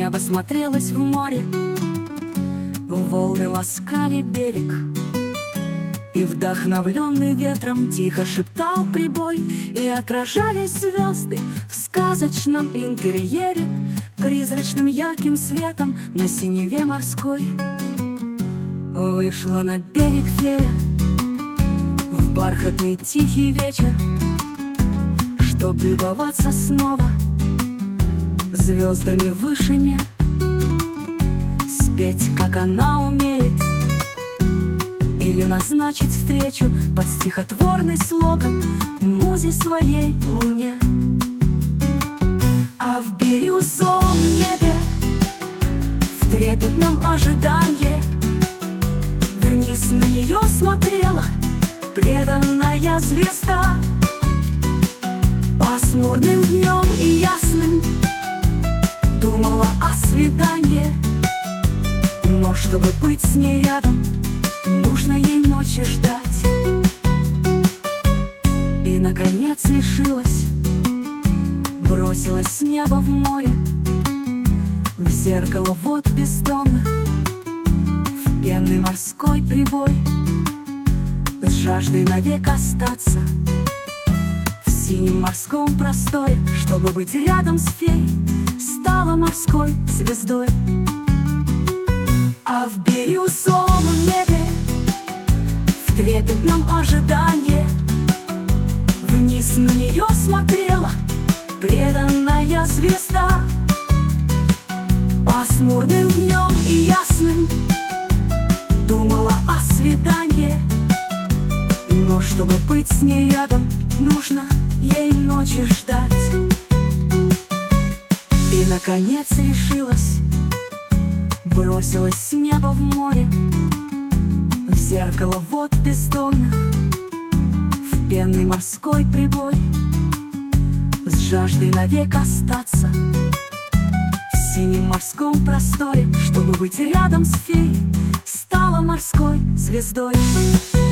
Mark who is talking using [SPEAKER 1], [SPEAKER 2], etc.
[SPEAKER 1] небо смотрелось в море, волны ласкали берег, и вдохновленный ветром тихо шептал прибой, и отражались звезды в сказочном интерьере, призрачным ярким светом на синеве морской. Вышла на берег фея в бархатный тихий вечер, чтоб любоваться снова звездами в вышине, спеть, как она умеет, или назначить встречу под стихотворный слоган музе своей луне. А в бирюзовом небе в трепетном ожидании вниз на нее смотрела преданная звезда. Пасмурным днем и ясным думала о свидании, но чтобы быть с ней рядом, нужно ей ночи ждать. И наконец решилась, бросилась с неба в море, в зеркало вод бездонных, в пенный морской прибой, с жаждой навек остаться в синем морском просторе, чтобы быть рядом с феей, стала морской звездой. А в бирюзовом небе в трепетном ожидании вниз на нее смотрела преданная звезда. Пасмурным днем и ясным думала о свидании, но чтобы быть с ней рядом, нужно ей ночи ждать. И наконец решилась, бросилась с неба в море, в зеркало вод бездонных, в пенный морской прибой, с жаждой навек остаться в синем морском просторе, чтобы быть рядом с феей, стала морской звездой.